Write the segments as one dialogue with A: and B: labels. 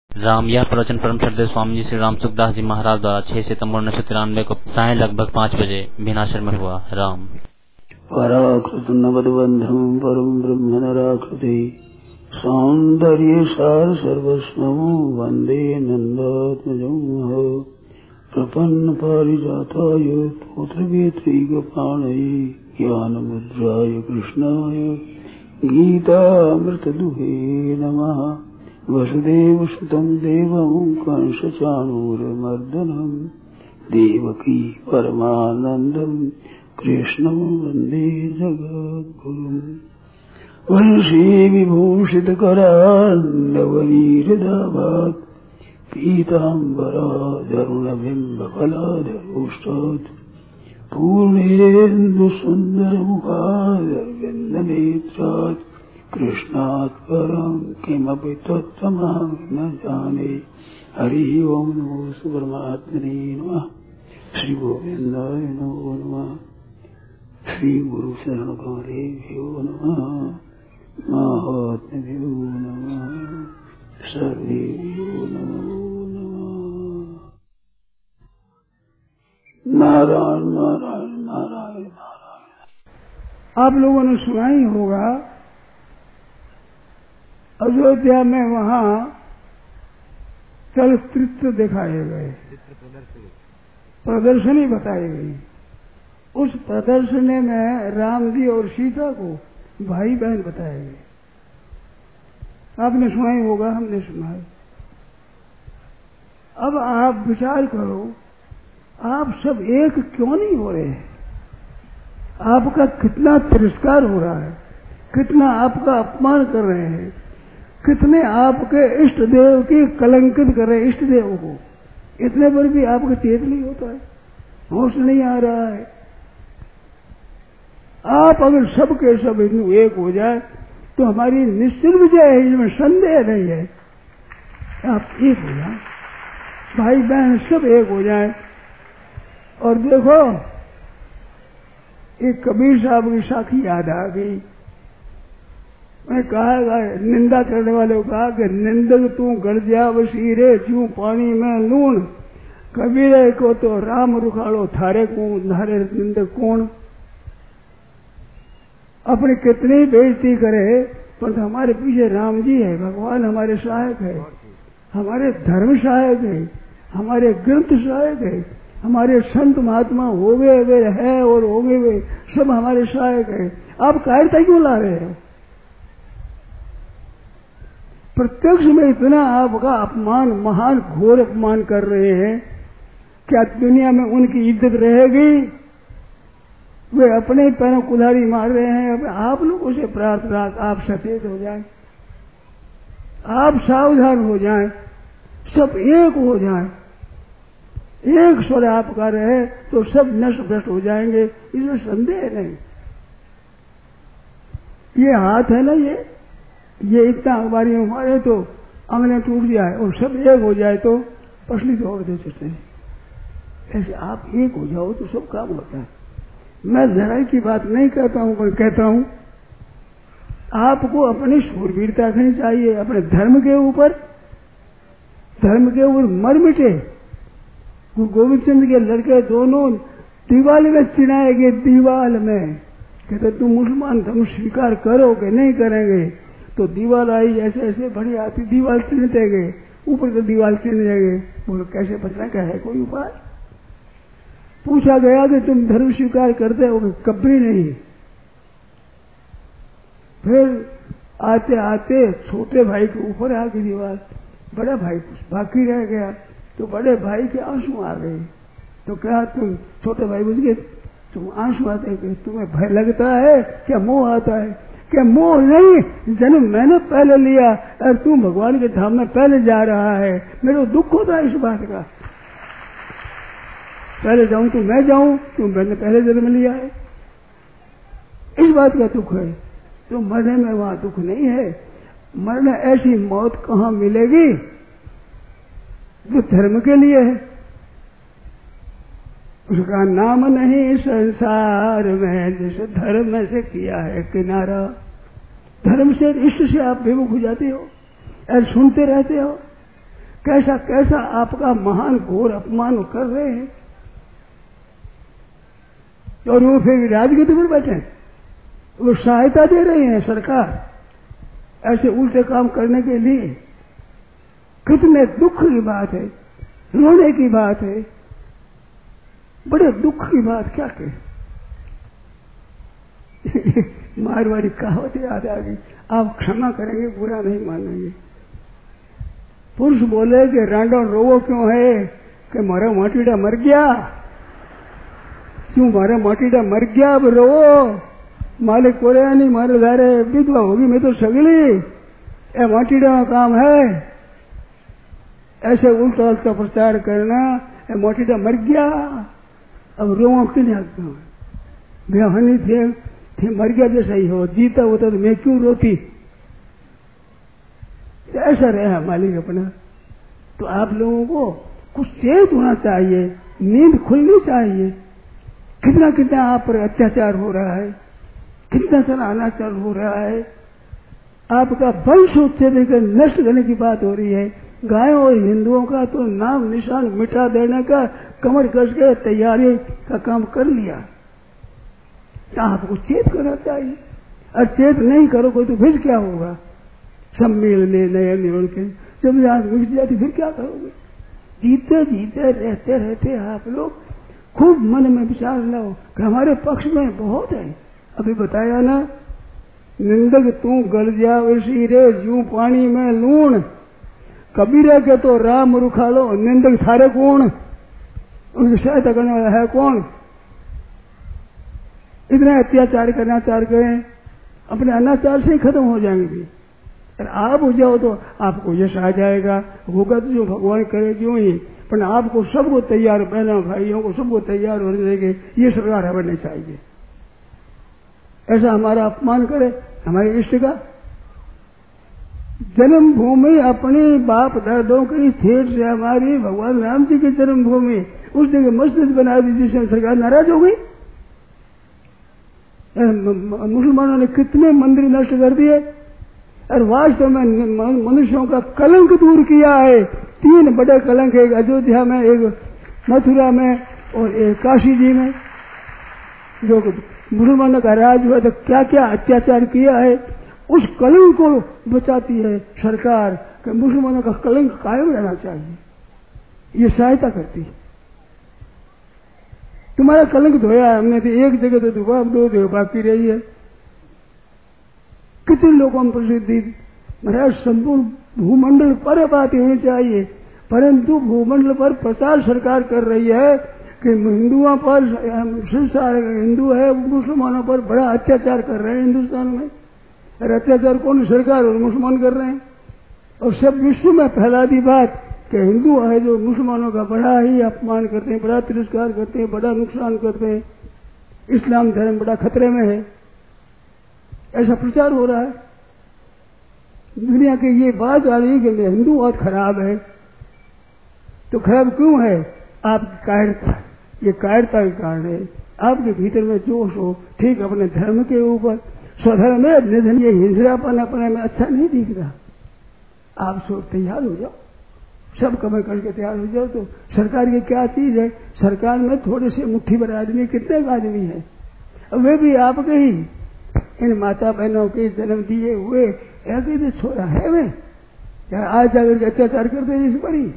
A: राम। यह प्रवचन परम श्रद्धेय स्वामी जी श्री राम सुखदास जी महाराज द्वारा 6 सितंबर 1993 को साय लगभग 5 बजे भिनाशर में हुआ। राम।
B: पराकृत नवदबंधम परम ब्रह्म नराकृति सौंदर्य सार सर्वस्वम वंदे नंदात्मजं प्रपन्न पारिजाताय पुत्रवेत्रैकपाणये ज्ञानमुद्राय कृष्णाय गीतामृतदुहे नमः। वसुदेवसुतं देवं कंसचाणूरमर्दनं देवकी परमानन्दं कृष्णं वन्दे जगद्गुरुम्। वंशी विभूषितकरान्नवनीरदाभात् पीताम्बरादरुणबिम्बफलाधरोष्टात् पूर्णेन्दुसुन्दरमुखादरविन्दनेत्रात् कृष्णात् परं किमपि तत्त्वमहं न जाने। हरि ओम नमो परमात्मने नमः। श्री गोविंदाय नमो नमः। श्री गुरु शरण गौरेभ्यो नमः। महात्म्यो नमः। सर्वेभ्यो नमो नमः। नारायण नारायण नारायण नारायण।
C: आप लोगों ने सुना ही होगा, अयोध्या में वहां चलचित्र दिखाए गए, प्रदर्शनी बताई गई। उस प्रदर्शनी में राम जी और सीता को भाई बहन बताए गए। आपने सुना ही होगा, हमने सुना है। अब आप विचार करो, आप सब एक क्यों नहीं हो रहे हैं? आपका कितना तिरस्कार हो रहा है, कितना आपका अपमान कर रहे हैं, कितने आपके इष्ट देव की कलंकित कर रहे हैं, इष्ट देव को। इतने पर भी आपका चेत नहीं होता है, होश नहीं आ रहा है। आप अगर सब के सब हिंदू एक हो जाए तो हमारी निश्चित विजय है, इसमें संदेह नहीं है। आप एक हो जाए, भाई बहन सब एक हो जाए। और देखो, एक कबीर साहब की साखी याद आ गई। मैं कहा, निंदा करने वाले को कहा कि निंदक तू गड़ जा वसीरे क्यों पानी में लूण, कबीरे को तो राम रुखाड़ो थारे को धारे निंदक कौन। अपने कितनी बेइज्जती करे, पर तो हमारे पीछे राम जी है, भगवान हमारे सहायक है, हमारे धर्म सहायक है, हमारे ग्रंथ सहायक है, हमारे संत महात्मा हो गए वे है और हो गए वे सब हमारे सहायक है। आप कायरता क्यों ला रहे हो? प्रत्यक्ष में इतना आपका अपमान, महान घोर अपमान कर रहे हैं। क्या दुनिया में उनकी इज्जत रहेगी? वे अपने ही पैरों कुल्हाड़ी मार रहे हैं। अब आप लोगों से प्रार्थना, आप सचेत हो जाएं, आप सावधान हो जाएं, सब एक हो जाएं। एक स्वर आपका रहे तो सब नष्ट भ्रष्ट हो जाएंगे, इसमें संदेह नहीं। ये हाथ है ना, ये इतना हमारी मारे तो अंगने टूट जाए, और सब एक हो जाए तो पसली तोड़ दे सकते हैं। ऐसे आप एक हो जाओ तो सब काम होता है। मैं लड़ाई की बात नहीं कहता हूं, पर कहता हूं आपको अपनी शूरवीरता रखनी चाहिए, अपने धर्म के ऊपर मर मिटे। गुरु गोविंद सिंह के लड़के दोनों दीवाल में चिनाए गए, दीवाल में कहते तुम मुसलमान धर्म स्वीकार करोगे नहीं करेंगे तो दीवाल आई, ऐसे ऐसे बड़ी आती, दीवाल चिन्हते गए, ऊपर तो दीवाल चिन्ह गए। बोलो कैसे बचना का है कोई उपाय? पूछा गया कि तुम धर्म स्वीकार करते हो? कभी नहीं। फिर आते आते छोटे भाई के ऊपर आ गई दीवार, बड़ा भाई बाकी रह गया, तो बड़े भाई के आंसू आ गए। तो क्या तुम छोटे भाई बुझ गए, तुम आंसू आते हैं, तुम्हें भय लगता है क्या? मोह आता है क्या? मोह नहीं, जन्म मैंने पहले लिया और तू भगवान के धाम में पहले जा रहा है। मेरे को दुख होता है इस बात का, पहले जाऊं तो मैं जाऊं, तुम मैंने पहले जन्म लिया है, इस बात का दुख है। तो मरने में वहां दुख नहीं है। मरना ऐसी मौत कहां मिलेगी जो धर्म के लिए है। उसका नाम नहीं संसार में जिस धर्म से किया है किनारा। धर्म से इष्ट से आप बेवकूफ हो जाते हो और सुनते रहते हो। कैसा कैसा आपका महान घोर अपमान कर रहे हैं, और वो फिर राजगद्दी पर बैठे, वो सहायता दे रहे हैं सरकार ऐसे उल्टे काम करने के लिए। कितने दुख की बात है, रोने की बात है, बड़े दुख की बात। क्या कहें, मारवाड़ी कहावत याद आ गई, आप क्षमा करेंगे, बुरा नहीं मानेंगे। पुरुष बोले कि रांडो रोवो क्यों है, कि मारा माटीडा मर गया। क्यों मारा माटीडा मर गया, अब रोवो। मालिक बोले नहीं, मारे धारे विधवा होगी, मैं तो सगली, ए माटीडा का काम है। ऐसे उल्टा उल्टा प्रचार करना, ए माटीडा मर गया, अब रोवो क्यों नहीं। बेहानी थे मर गया जैसा ही हो, जीता होता तो मैं क्यों रोती। ऐसा रहा मालिक अपना। तो आप लोगों को कुछ चेत होना चाहिए, नींद खुलनी चाहिए। कितना कितना आप पर अत्याचार हो रहा है, कितना सारा अनाचार हो रहा है, आपका वंश उच्छेद कर नष्ट करने की बात हो रही है। गायों और हिंदुओं का तो नाम निशान मिटा देने का कमर कस के तैयारी का काम कर लिया। आपको चेत करना चाहिए, और चेत नहीं करोगे तो फिर क्या होगा। सम्मेलन नए निरोध के जब यहाँ मिट जाती फिर क्या करोगे। जीते जीते रहते रहते आप लोग खूब मन में विचार लाओ कि हमारे पक्ष में बहुत है। अभी बताया ना, निंदक तू गल जा वैसी रे यूं पानी में लूण, कबीरा के तो राम रुखालो, निंदक थारे कौन, उनकी सहायता करने वाला है कौन। इतने अत्याचार करना चाह गए, अपने अनाचार से ही खत्म हो जाएंगे भी। और आप हो जाओ तो आपको यश आ जाएगा, होगा तो जो भगवान करे जो ही। पर आपको सबको तैयार, बहनों भाइयों को सबको तैयार होने देंगे, ये सरकार हमें चाहिए। ऐसा हमारा अपमान करे हमारे इष्ट का। जन्मभूमि अपने बाप दादों की ठेठ से हमारी भगवान राम जी की जन्मभूमि, उस जगह मस्जिद बना दी जिससे सरकार नाराज हो गई। मुसलमानों ने कितने मंदिर नष्ट कर दिए, और वास्तव में मनुष्यों का कलंक दूर किया है। 3 बड़े कलंक, एक अयोध्या में, एक मथुरा में, और एक काशी जी में। जो मुसलमानों का राज हुआ तो क्या क्या अत्याचार किया है, उस कलंक को बचाती है सरकार कि मुसलमानों का कलंक कायम रहना चाहिए, ये सहायता करती है। तुम्हारा कलंक धोया हमने, तो एक जगह तो दुआ 2 जगह बाकी रही है। कितने लोगों में प्रसिद्धि, महाराज संपूर्ण भूमंडल पर बात होनी चाहिए, परंतु भूमंडल पर प्रचार सरकार कर रही है कि हिंदुओं पर, हिंदू है मुसलमानों पर बड़ा अत्याचार कर रहे हैं हिंदुस्तान में। और अत्याचार कौन, सरकार और मुसलमान कर रहे हैं। और सब विश्व में फैला दी बात कि हिंदू है जो मुसलमानों का बड़ा ही अपमान करते हैं, बड़ा तिरस्कार करते हैं, बड़ा नुकसान करते हैं, इस्लाम धर्म बड़ा खतरे में है। ऐसा प्रचार हो रहा है दुनिया की। ये बात आ रही है कि हिंदू बहुत खराब है। तो खराब क्यों है? आपकी कायरता, ये कायरता के कारण है। आपके भीतर में जोश हो, ठीक अपने धर्म के ऊपर, स्वधर्म में निधन, ये हिंसरापन अपने में अच्छा नहीं दिख रहा। आप सब तैयार हो जाओ, सब कमर करके तैयार हो जाओ। तो सरकार की क्या चीज है, सरकार में थोड़े से मुट्ठी भर आदमी, कितने आदमी है, वे भी आपके ही इन माता बहनों के जन्म दिए हुए ऐसे भी छोड़ा है। वे क्या आज जाकर के अत्याचार करते हैं इस बड़ी,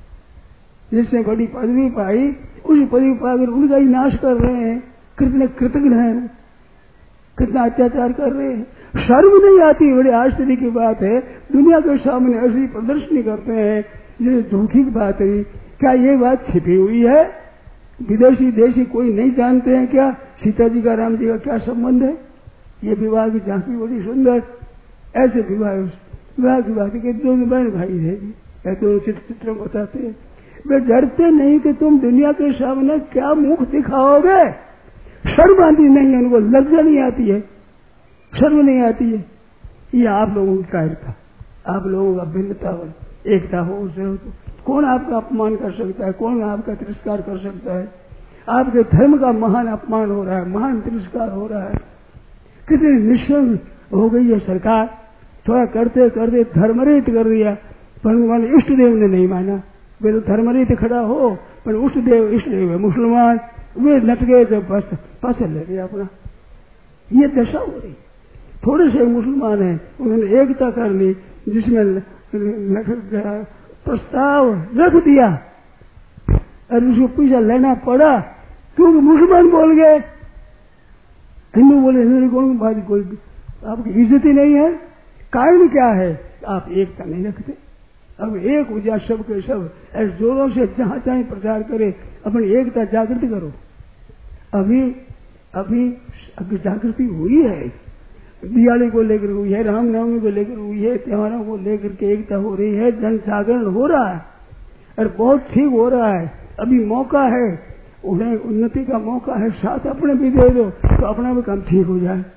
C: जिसने बड़ी पदवी पाई, उसी पदवी पाकर उनका ही नाश कर रहे हैं। कितने कृतज्ञ हैं, कितना अत्याचार कर रहे हैं। शर्म नहीं आती, बड़ी आश्चर्य की बात है। दुनिया के सामने ऐसी प्रदर्शनी करते हैं, ये धोखी की बात है। क्या ये बात छिपी हुई है? विदेशी देशी कोई नहीं जानते हैं क्या सीता जी का राम जी का क्या संबंध है? ये विवाह की झांकी बड़ी सुंदर, ऐसे विवाह की बात के 2 बहन भाई है जी, ऐसे चित्र बताते हैं। वे डरते नहीं कि तुम दुनिया के सामने क्या मुख दिखाओगे। शर्म आती नहीं है उनको, लज्जा नहीं आती है, शर्म नहीं आती है। ये आप लोगों की कायरता, आप लोगों का भिन्नता, एकता हो उसे हो तो कौन आपका अपमान कर सकता है, कौन आपका तिरस्कार कर सकता है। आपके धर्म का महान अपमान हो रहा है, महान तिरस्कार हो रहा है। कितनी निश्चल हो गई है सरकार, थोड़ा करते करते धर्मरहित कर दिया। परंतु माने इष्ट देव ने नहीं माना। वे तो धर्म रीति खड़ा हो, पर इष्ट देव है मुसलमान, वे लट गए तो बस फसल ले गए अपना। ये दशा हो रही। थोड़े से मुसलमान हैं, उन्होंने एकता कर ली, जिसमें प्रस्ताव रख दिया और उसको पैसा लेना पड़ा, क्योंकि मुसलमान बोल गए, हिंदू बोले हिंदू कौन बात, कोई आपकी इज्जत ही नहीं है। कारण क्या है? आप एकता नहीं रखते। अब एक हो जाए सब के सब, ऐसे जोरों से जहां चाहे प्रचार करे, अपनी एकता जागृत करो। अभी जागृति हुई है, दिवाली को लेकर हुई है, रामनवमी को लेकर हुई है, त्योहारों को लेकर के एकता हो रही है, जन जागरण हो रहा है और बहुत ठीक हो रहा है। अभी मौका है, उन्हें उन्नति का मौका है, साथ अपने भी दे दो तो अपना भी काम ठीक हो जाए।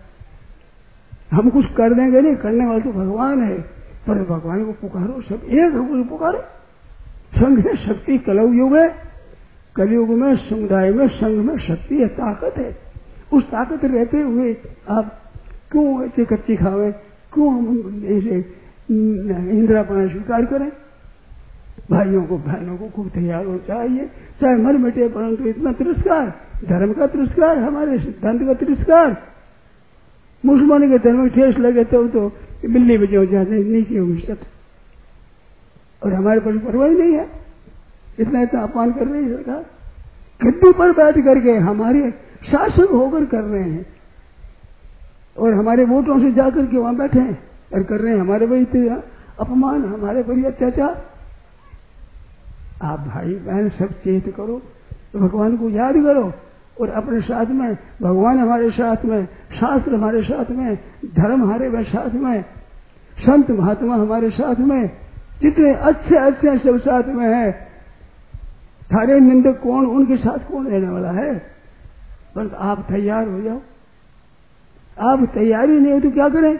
C: हम कुछ कर देंगे नहीं, करने वाले तो भगवान है, पर भगवान को पुकारो, सब एक हो पुकारो। संघ है शक्ति, कलयुग है, कलयुग में समुदाय में संघ में शक्ति है, ताकत है। उस ताकत रहते हुए आप क्यों ऐसे कच्ची खावे, क्यों हम ऐसे इंद्रापना स्वीकार करें? भाइयों को बहनों को खूब तैयार हो चाहिए, चाहे मर मिटे, परंतु इतना तिरस्कार, धर्म का तिरस्कार, हमारे सिद्धांत का तिरस्कार। मुसलमान के धर्म में ठेस लगे तो बिल्ली बजे हो जाते नीचे होगी सब, और हमारे पास परवाह नहीं है। इतना अपमान कर रही है सरकार, गद्दी पर बैठ करके हमारे शासक होकर कर रहे हैं, और हमारे वोटों से जाकर के वहां बैठे हैं और कर रहे हैं हमारे वही अपमान, हमारे पर अत्याचार। आप भाई बहन सब चेत करो, तो भगवान को याद करो, और अपने साथ में भगवान हमारे साथ में, शास्त्र हमारे साथ में, धर्म हमारे साथ में, संत महात्मा हमारे साथ में, जितने अच्छे अच्छे सब साथ में है। थारे निंदक कौन, उनके साथ कौन रहने वाला है? बस आप तैयार हो जाओ। आप तैयारी नहीं हो तो क्या करें?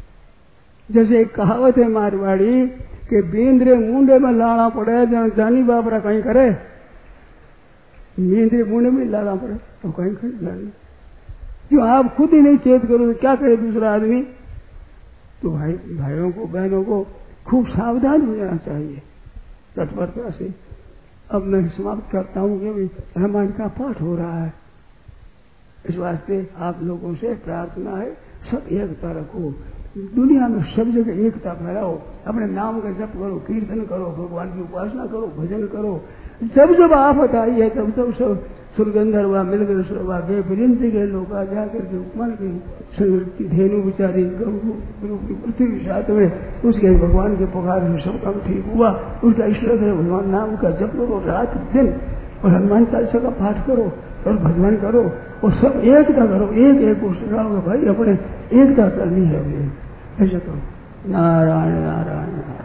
C: जैसे एक कहावत है मारवाड़ी कि बींद्रे मुंडे में लाना पड़े जन जानी बाबरा कहीं करे, बींद्रे मुंडे में लाना पड़े तो कहीं करे। जो आप खुद ही नहीं चेत करो तो क्या करे दूसरा आदमी? तो भाइयों को बहनों को खूब सावधान हो जाना चाहिए तत्परता से। अब मैं समाप्त करता हूँ कि रामायण का पाठ हो रहा है, इस वास्ते आप लोगों से प्रार्थना है, सब एकता रखो, दुनिया में सब जगह एकता फैलाओ, अपने नाम का जप करो, कीर्तन करो, भगवान की उपासना करो, भजन करो। जब आफत आई है तब सब सुरगंधर्वा मिलकर सरवा बेपरिंती के लोग आ जाकर के उपमान की धेनु बिचारी पृथ्वी साथ में उसके भगवान के पुकार से सब काम ठीक हुआ। उसका ईश्वर है, भगवान नाम का जप करो रात दिन, और हनुमान चालीसा का पाठ करो और भजन करो, और सब एकता करो, एक को सिखाओगे भाई, अपने एकता करनी है। ऐसा करो। नारायण नारायण।